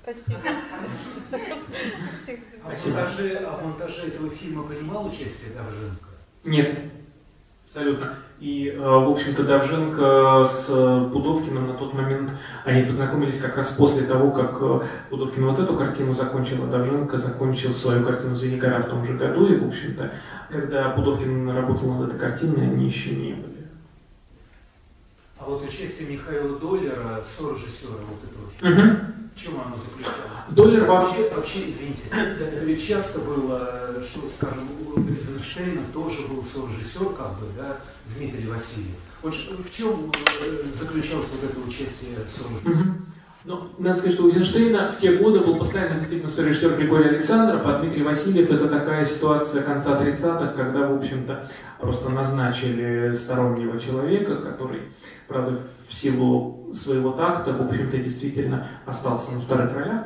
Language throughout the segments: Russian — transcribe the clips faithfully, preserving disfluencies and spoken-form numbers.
Спасибо. А в монтаже, а в монтаже этого фильма принимал участие Довженко? Нет, абсолютно. И, в общем-то, Довженко с Пудовкиным на тот момент, они познакомились как раз после того, как Пудовкин вот эту картину закончил, а Довженко закончил свою картину «Звени гора» в том же году. И, в общем-то, когда Пудовкин работал над этой картиной, они еще не были. А вот участие Михаила Доллера, сорежиссера вот этого фильма, угу. В чем оно заключалось? Доллер вообще, вообще, извините, это ведь часто было, что, скажем, у Эйзенштейна тоже был сорежиссер, как бы, да, Дмитрий Васильев. Вот в чем заключалось вот это участие сорежиссера? Угу. Ну, надо сказать, что у Эйзенштейна в те годы был постоянно действительно сорежиссер Григорий Александров, а Дмитрий Васильев — это такая ситуация конца тридцатых, когда, в общем-то, просто назначили стороннего человека, который, правда, в силу своего такта, в общем-то, действительно остался на вторых ролях.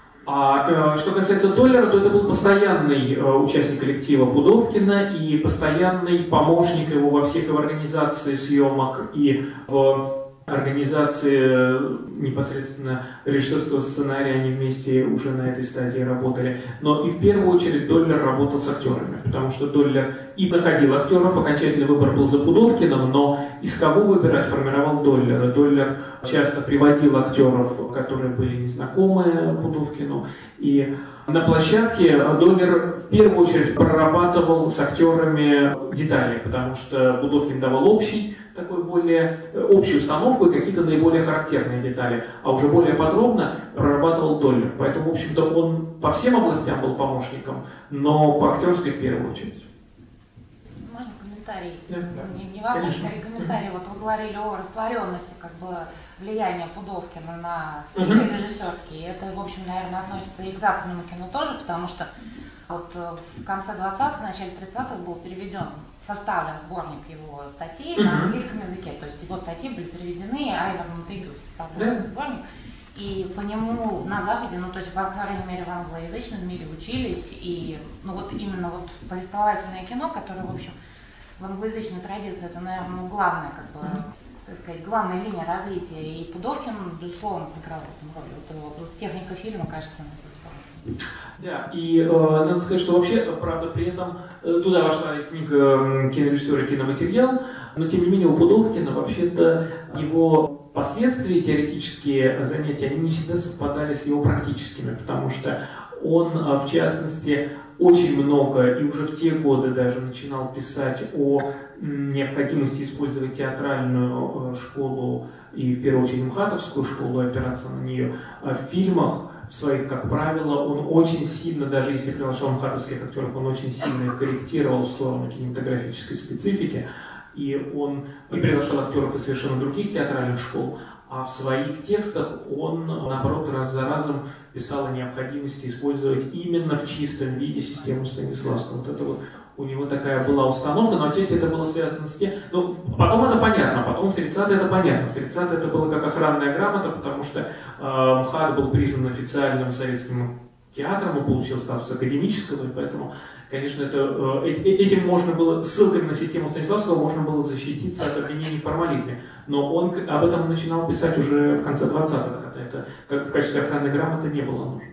А что касается Доллера, то это был постоянный участник коллектива Пудовкина и постоянный помощник его во всех его организации съемок и в организации непосредственно режиссерского сценария. Они вместе уже на этой стадии работали. Но и в первую очередь Доллер работал с актерами, потому что Доллер и находил актеров, окончательный выбор был за Пудовкиным, но из кого выбирать формировал Доллер. Доллер часто приводил актеров, которые были незнакомы Пудовкину, и на площадке Доллер в первую очередь прорабатывал с актерами детали, потому что Пудовкин давал общий, такой более общую установку и какие-то наиболее характерные детали, а уже более подробно прорабатывал Доллер. Поэтому, в общем-то, он по всем областям был помощником, но по актерской в первую очередь. Можно комментарий? Да, да. Не, не вопрос, скорее комментарий. Вот вы говорили о растворенности, как бы, влияния Пудовкина на стиль uh-huh. режиссерский. И это, в общем, наверное, относится и к западному кино тоже, потому что вот в конце двадцатых, в начале тридцатых был переведен, составлен сборник его статей uh-huh. на английском языке. То есть его статьи были переведены, Айвор Монтегю составлял uh-huh. сборник. И по нему на Западе, ну то есть, по крайней мере, в англоязычном мире учились. И ну вот именно вот повествовательное кино, которое, в общем, в англоязычной традиции, это, наверное, ну, главная, как бы, так сказать, главная линия развития. И Пудовкин, безусловно, сыграл в этом роль. Вот, вот техника фильма, кажется, на это. Да, и э, надо сказать, что вообще, правда, при этом э, туда вошла книга кинорежиссера и киноматериал, но тем не менее у Пудовкина вообще-то его последствия, теоретические занятия, они не всегда совпадали с его практическими, потому что он, в частности, очень много и уже в те годы даже начинал писать о необходимости использовать театральную школу и, в первую очередь, МХАТовскую школу, опираться на нее в фильмах своих, как правило. Он очень сильно, даже если приглашал МХАТовских актеров, он очень сильно их корректировал в сторону кинематографической специфики. И он и приглашал актеров из совершенно других театральных школ, а в своих текстах он, наоборот, раз за разом писал о необходимости использовать именно в чистом виде систему Станиславского. Вот это вот у него такая была установка, но отчасти это было связано с тем... Ну, потом это понятно, потом в тридцатые это понятно. В тридцатые это было как охранная грамота, потому что э, МХАТ был признан официальным советским театром, он получил статус академического, и поэтому, конечно, это, э, этим можно было, ссылкой на систему Станиславского можно было защититься от обвинений в формализме. Но он об этом начинал писать уже в конце двадцатых, когда это как в качестве охранной грамоты не было нужно.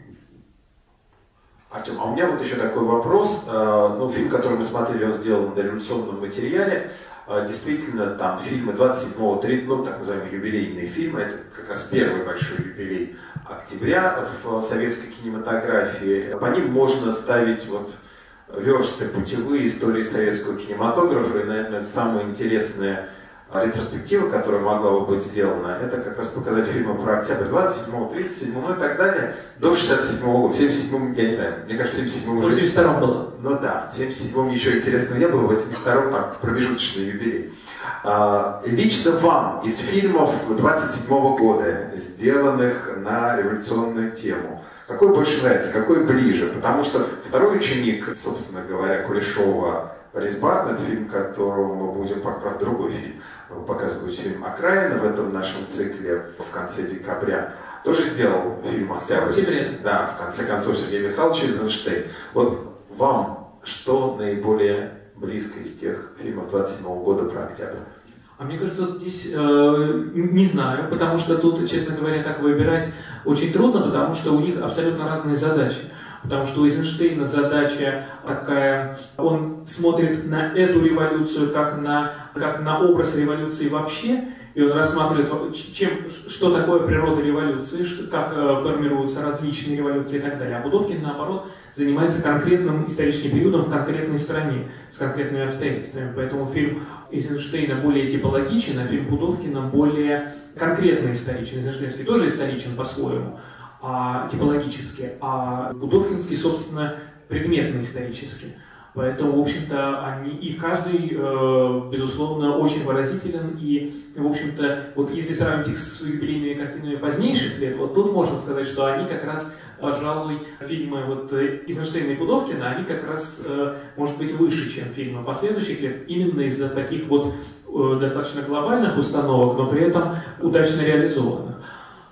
Артем, а у меня вот еще такой вопрос. Ну, фильм, который мы смотрели, он сделан на революционном материале. Действительно, там фильмы двадцать седьмого, тридцатого, ну, так называемые юбилейные фильмы, это как раз первый большой юбилей октября в советской кинематографии. По ним можно ставить вот версты путевые истории советского кинематографа, и, наверное, это самое интересное ретроспектива, которая могла бы быть сделана, это как раз показать фильмы про октябрь двадцать седьмого, тридцать седьмого, ну и так далее, до шестьдесят седьмого года. В семьдесят седьмом, я не знаю, мне кажется, в семьдесят седьмом уже... В семьдесят втором было. Ну да, в семьдесят седьмом ничего интересного не было, в восемьдесят втором там промежуточный юбилей. А, лично вам из фильмов двадцать седьмого года, сделанных на революционную тему, какой больше нравится, какой ближе? Потому что второй ученик, собственно говоря, Кулешова, Борис Барн, это фильм, которого мы будем, правда, другой фильм, показывать фильм «Окраина» в этом нашем цикле в конце декабря, тоже сделал фильм «Октябрь». Да, в конце концов, Сергей Михайлович Эйзенштейн. Вот вам что наиболее близко из тех фильмов двадцать седьмого года про октябрь? А мне кажется, вот здесь э, не знаю, потому что тут, честно говоря, так выбирать очень трудно, потому что у них абсолютно разные задачи. Потому что у Эйзенштейна задача такая, он смотрит на эту революцию как на, как на образ революции вообще, и он рассматривает, чем, что такое природа революции, как формируются различные революции и так далее. А Пудовкин, наоборот, занимается конкретным историческим периодом в конкретной стране, с конкретными обстоятельствами. Поэтому фильм Эйзенштейна более типологичен, а фильм Пудовкина более конкретно историчен. Эйзенштейнский тоже историчен по-своему, а типологически, а Пудовкинский, собственно, предметно-исторически. Поэтому, в общем-то, они, и каждый, э, безусловно, очень выразителен, и, в общем-то, вот если сравнить их с юбилейными картинами позднейших лет, вот тут можно сказать, что они как раз, пожалуй, фильмы вот Эйзенштейна и Пудовкина, они как раз, э, может быть, выше, чем фильмы последующих лет, именно из-за таких вот э, достаточно глобальных установок, но при этом удачно реализованных.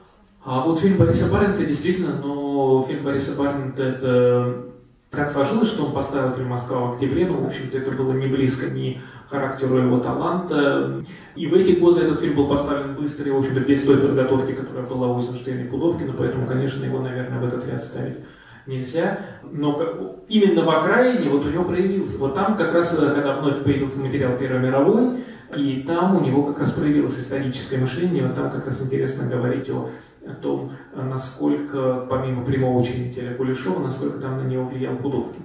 А вот фильм Бориса Баринта действительно, но фильм Бориса Баринта это... Так сложилось, что он поставил фильм «Москва в октябре», но, в общем-то, это было не близко ни характеру его таланта. И в эти годы этот фильм был поставлен быстро, и, в общем-то, без той подготовки, которая была у Эйзенштейна и Пудовкина, поэтому, конечно, его, наверное, в этот ряд ставить нельзя. Но именно в «Окраине» вот у него проявился, вот там как раз, когда вновь появился материал Первой мировой, и там у него как раз проявилось историческое мышление, вот там как раз интересно говорить о о том, насколько, помимо прямого учредителя Кулешова, насколько там на него влиял Пудовкин.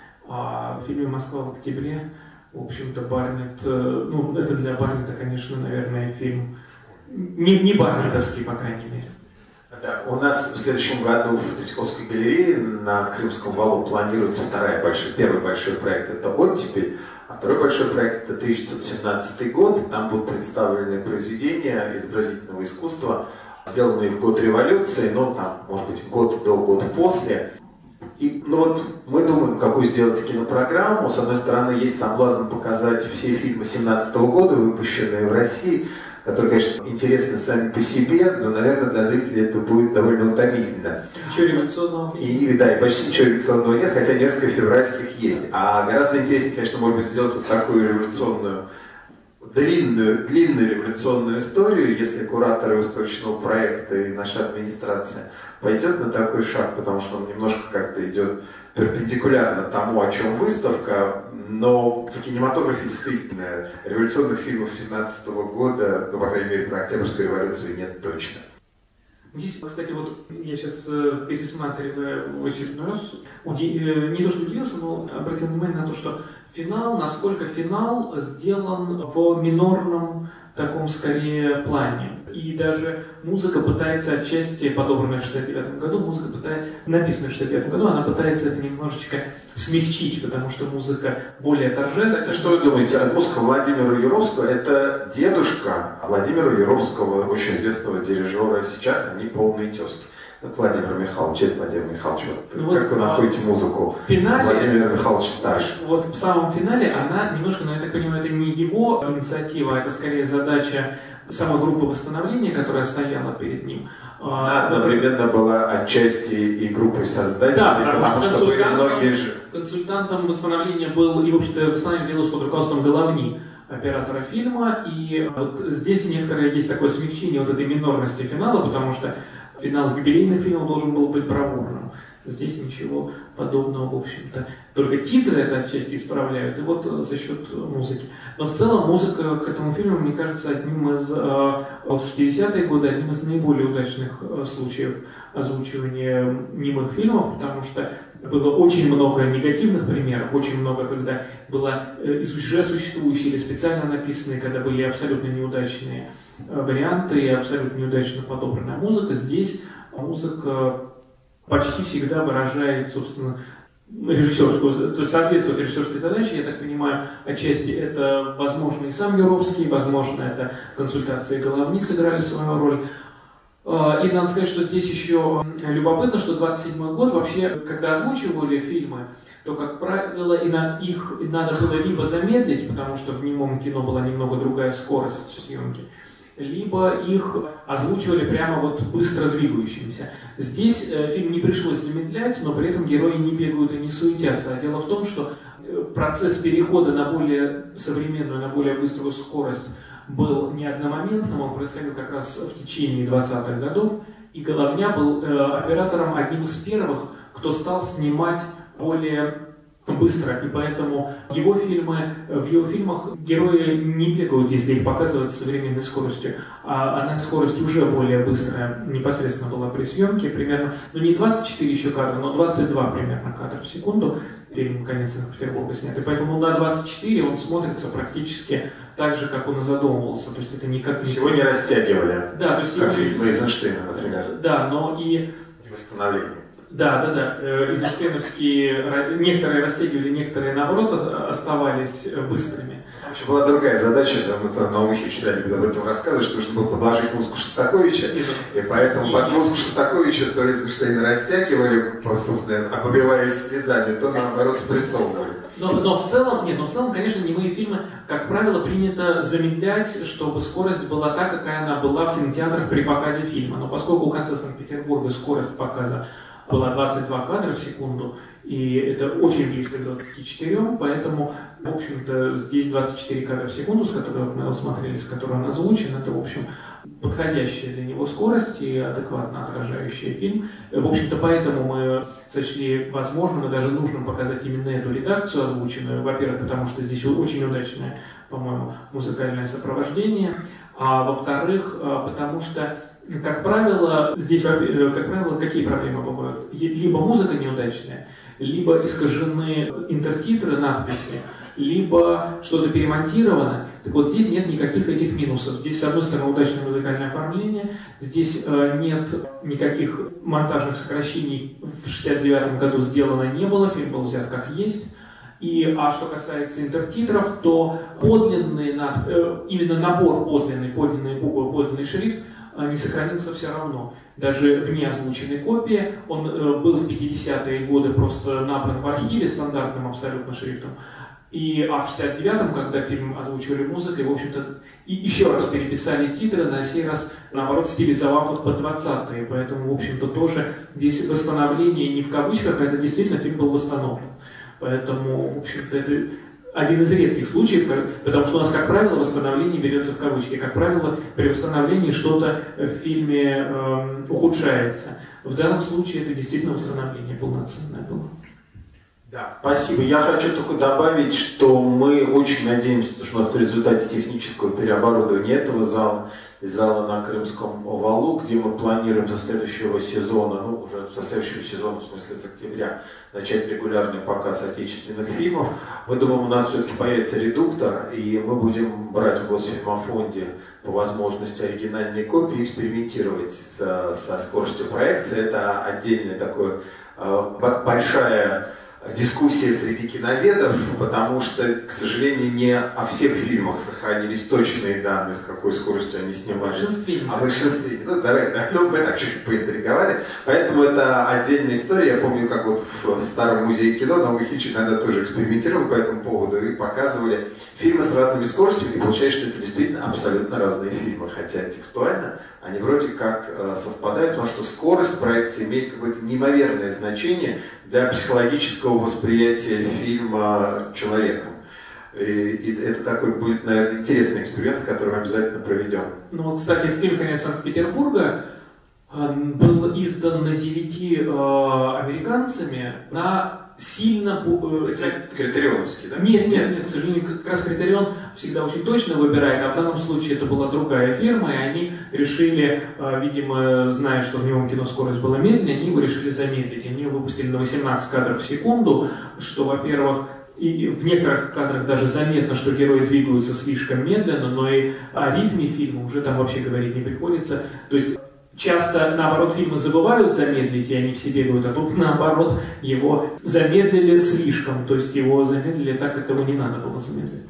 А в фильме «Москва в октябре», в общем-то, Барнетт, ну, это для Барнетта, конечно, наверное, фильм не, не барнеттовский, по крайней мере. Да, у нас в следующем году в Третьяковской галерее на Крымском валу планируется вторая большой, первый большой проект – это «Оттепель», а второй большой проект – это тысяча девятьсот семнадцатый год. Там будут представлены произведения изобразительного искусства, сделанные в год революции, но там, может быть, год до, год после. И, ну вот, мы думаем, какую сделать кинопрограмму. С одной стороны, есть соблазн показать все фильмы семнадцатого года, выпущенные в России, которые, конечно, интересны сами по себе, но, наверное, для зрителей это будет довольно утомительно. Ничего революционного. И, да, и почти ничего революционного нет, хотя несколько февральских есть. А гораздо интереснее, конечно, может быть, сделать вот такую революционную длинную, длинную революционную историю, если кураторы выставочного проекта и наша администрация пойдет на такой шаг, потому что он немножко как-то идет перпендикулярно тому, о чем выставка, но в кинематографе действительно революционных фильмов семнадцатого года, ну, по крайней мере, про Октябрьскую революцию нет точно. Здесь, кстати, вот я сейчас э, пересматриваю в очередной раз, уди... э, не то что удивился, но обратил внимание на то, что финал, насколько финал сделан в минорном таком скорее плане. И даже музыка пытается отчасти, подобранная в шестьдесят девятом году, музыка пытается, написанная в шестьдесят девятом году, она пытается это немножечко смягчить, потому что музыка более торжественная. Кстати, что вы думаете, музыка Владимира Юровского, это дедушка Владимира Юровского, очень известного дирижера, сейчас они полные тезки. Вот Владимир Михайлович, это Владимир Михайлович, вот, вот, как вы находите музыку в финале, Владимира Михайловича старше? Вот в самом финале она немножко, но я так понимаю, это не его инициатива, это скорее задача самой группы восстановления, которая стояла перед ним. Она одновременно вот, была отчасти и группой создателей, да, потому что были многие же... Консультантом восстановления был, и, в общем-то, восстановление велось под руководством Головни, оператора фильма, и вот здесь некоторое есть такое смягчение вот этой минорности финала, потому что финал юбилейных фильмов должен был быть бравурным. Здесь ничего подобного, в общем-то. Только титры это отчасти исправляют, и вот за счет музыки. Но в целом музыка к этому фильму, мне кажется, одним из, вот в шестидесятые годы, одним из наиболее удачных случаев озвучивания немых фильмов, потому что было очень много негативных примеров, очень много, когда было уже существующие или специально написанные, когда были абсолютно неудачные варианты и абсолютно неудачно подобранная музыка. Здесь музыка почти всегда выражает, собственно, режиссерскую, то есть соответствует режиссерской задаче, я так понимаю, отчасти это, возможно, и сам Юровский, возможно, это консультации Головни сыграли свою роль. И надо сказать, что здесь еще любопытно, что двадцать седьмой год вообще, когда озвучивали фильмы, то, как правило, и на их надо было либо замедлить, потому что в немом кино была немного другая скорость съемки, либо их озвучивали прямо вот быстро двигающимися. Здесь э, фильм не пришлось замедлять, но при этом герои не бегают и не суетятся. А дело в том, что процесс перехода на более современную, на более быструю скорость был не одномоментным, он происходил как раз в течение двадцатых годов, и Головня был э, оператором одним из первых, кто стал снимать более быстро, и поэтому его фильмы, в его фильмах герои не бегают, если их показывать с современной скоростью, а она скорость уже более быстрая непосредственно была при съемке, примерно, ну не двадцать четыре еще кадра, но двадцать два примерно кадра в секунду, фильм «Конец Санкт-Петербурга» снят, и поэтому на двадцать четыре он смотрится практически так же, как он и задумывался, то есть это никак не... Его не растягивали, да, то есть как его... фильмы Эйзенштейна, например. Да, но и... Восстановление. Да, да, да. Эйзенштейновские некоторые растягивали, некоторые наоборот оставались быстрыми. Вообще была другая задача, там это Наумович всегда любит об этом рассказывать, что нужно было подложить музыку Шостаковича, и поэтому и... под музыку Шостаковича то Эйзенштейна растягивали, собственно, обливаясь слезами, то наоборот спрессовывали. Но, но в целом, нет, но в целом, конечно, немые фильмы, как правило, принято замедлять, чтобы скорость была та, какая она была в кинотеатрах при показе фильма. Но поскольку у «Конца Санкт-Петербурга» скорость показа была двадцать два кадра в секунду, и это очень близко к двадцати четырем, поэтому, в общем-то, здесь двадцать четыре кадра в секунду, с которой мы его смотрели, с которой он озвучен, это, в общем, подходящая для него скорость и адекватно отражающая фильм. В общем-то, поэтому мы сочли возможным и даже нужным показать именно эту редакцию озвученную. Во-первых, потому что здесь очень удачное, по-моему, музыкальное сопровождение, а во-вторых, потому что как правило, здесь, как правило, какие проблемы бывают? Либо музыка неудачная, либо искажены интертитры, надписи, либо что-то перемонтировано. Так вот, здесь нет никаких этих минусов. Здесь, с одной стороны, удачное музыкальное оформление, здесь э, нет никаких монтажных сокращений. В шестьдесят девятом году сделано не было, фильм был взят как есть. И, а что касается интертитров, то подлинный, над, э, именно набор подлинный, подлинные буквы, подлинный шрифт не сохранился все равно. Даже в неозвученной копии он э, был в пятидесятые годы просто набран в архиве стандартным абсолютно шрифтом. И, а в шестьдесят девятом, когда фильм озвучивали музыкой, в общем-то, и еще раз переписали титры, на сей раз, наоборот, стилизовав их под двадцатые. Поэтому, в общем-то, тоже здесь восстановление не в кавычках, а это действительно фильм был восстановлен. Поэтому, в общем-то, это один из редких случаев, потому что у нас, как правило, восстановление берется в кавычки. Как правило, при восстановлении что-то в фильме э, ухудшается. В данном случае это действительно восстановление полноценное было. Да, спасибо. Я хочу только добавить, что мы очень надеемся, что у нас в результате технического переоборудования этого зала и зала на Крымском валу, где мы планируем со следующего сезона, ну уже со следующего сезона, в смысле с октября, начать регулярный показ отечественных фильмов. Мы думаем, у нас все-таки появится редуктор, и мы будем брать в Госфильмофонде по возможности оригинальные копии, экспериментировать со, со скоростью проекции. Это отдельная такая э, большая дискуссия среди киноведов, потому что, к сожалению, не о всех фильмах сохранились точные данные, с какой скоростью они снимались. А в большинстве. Ну, давай, да, ну, мы так чуть-чуть поинтриговали. Поэтому это отдельная история. Я помню, как вот в, в старом музее кино Наумович иногда тоже экспериментировал по этому поводу и показывали фильмы с разными скоростями, и получается, что это действительно абсолютно разные фильмы, хотя текстуально они вроде как э, совпадают, потому что скорость проекции имеет какое-то неимоверное значение для психологического восприятия фильма человеком. И, и это такой будет, наверное, интересный эксперимент, который мы обязательно проведем. Ну вот, кстати, фильм «Конец Санкт-Петербурга» был издан на ди ви ди э, американцами на сильно... Э, Критерионовский, да? Нет, нет, нет, к сожалению, как раз Критерион всегда очень точно выбирает, а в данном случае это была другая фирма, и они решили, э, видимо, зная, что в немом кино скорость была медленнее, они его решили замедлить. Они его выпустили на восемнадцать кадров в секунду, что, во-первых, и в некоторых кадрах даже заметно, что герои двигаются слишком медленно, но и о ритме фильма уже там вообще говорить не приходится. То есть часто, наоборот, фильмы забывают замедлить, и они все бегают, а тут, наоборот, его замедлили слишком, то есть его замедлили так, как его не надо было замедлить.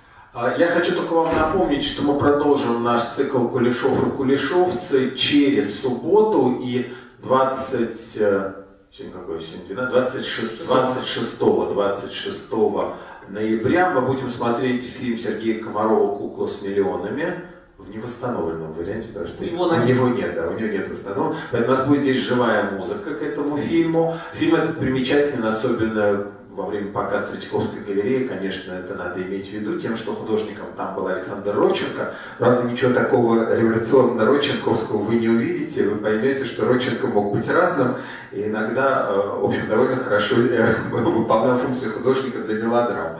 Я хочу только вам напомнить, что мы продолжим наш цикл «Кулешов и кулешовцы» через субботу и двадцать... Сегодня какое сегодня? двадцать шестого, двадцать шестого ноября мы будем смотреть фильм Сергея Комарова «Кукла с миллионами» в невосстановленном варианте, потому что его у него нет, да, у него нет восстановленного. Поэтому у нас будет здесь живая музыка к этому фильму. Фильм этот примечателен, особенно во время показа Третьяковской галереи, конечно, это надо иметь в виду, тем, что художником там был Александр Родченко. Правда, ничего такого революционно-родченковского вы не увидите, вы поймете, что Родченко мог быть разным, и иногда, в общем, довольно хорошо выполнял функцию художника для мелодрам.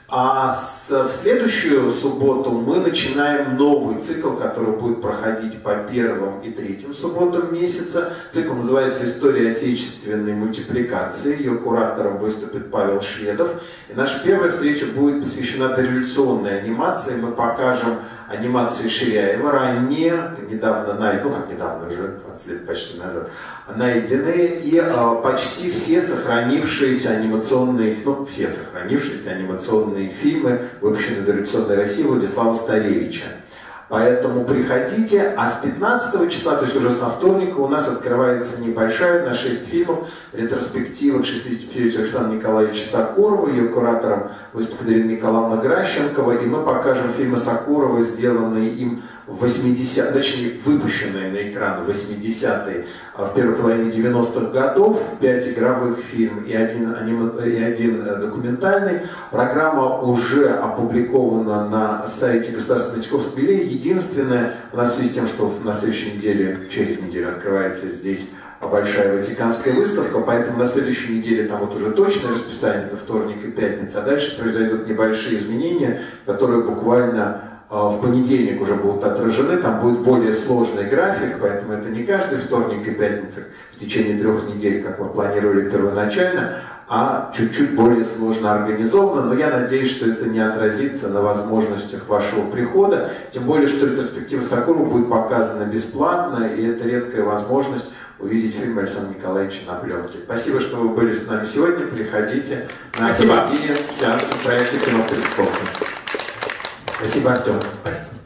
А с, в следующую субботу мы начинаем новый цикл, который будет проходить по первым и третьим субботам месяца. Цикл называется «История отечественной мультипликации». Ее куратором выступит Павел Шведов. И наша первая встреча будет посвящена дореволюционной анимации. Мы покажем анимации Ширяева, ранее, недавно, ну как недавно, уже двадцать лет почти назад, найденные и э, почти все сохранившиеся анимационные, ну все сохранившиеся анимационные фильмы, выпущенные в дореволюционной России Владислава Старевича. Поэтому приходите, а с пятнадцатого числа, то есть уже со вторника, у нас открывается небольшая, на шесть фильмов, ретроспектива к шестидесятипятилетию Александра Николаевича Сокурова. Ее куратором выступит Ирина Николаевна Гращенкова, и мы покажем фильмы Сокурова, сделанные им в восьмидесятых, точнее выпущенные на экран в восьмидесятые, в первой половине девяностых годов, пять игровых фильмов и один, аним... и один документальный. Программа уже опубликована на сайте Государственной Третьяковской галереи. Единственное, у нас в связи с тем, что на следующей неделе, через неделю открывается здесь большая Ватиканская выставка, поэтому на следующей неделе там вот уже точное расписание, это вторник и пятница, а дальше произойдут небольшие изменения, которые буквально в понедельник уже будут отражены, там будет более сложный график, поэтому это не каждый вторник и пятница в течение трех недель, как мы планировали первоначально, а чуть-чуть более сложно организовано, но я надеюсь, что это не отразится на возможностях вашего прихода, тем более, что ретроспектива Сокурова будет показана бесплатно, и это редкая возможность увидеть фильм Александра Николаевича на пленке. Спасибо, что вы были с нами сегодня, приходите на Спасибо. сеансы проекта «Кино Третьяковка». Спасибо, Артем. Спасибо.